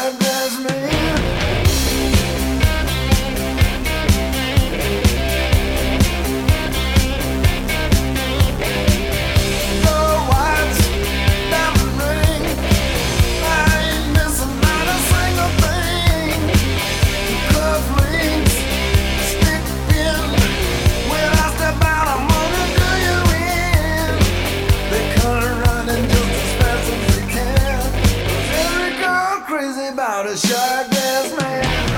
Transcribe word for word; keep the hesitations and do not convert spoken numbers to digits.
shirt dress man. Gold watch, diamond ring, I ain't missing not a single thing. Cufflinks, stick pin, when I step out I'm gonna do you in. They come running just as fast as they can. Every girl crazy about a shark dress man.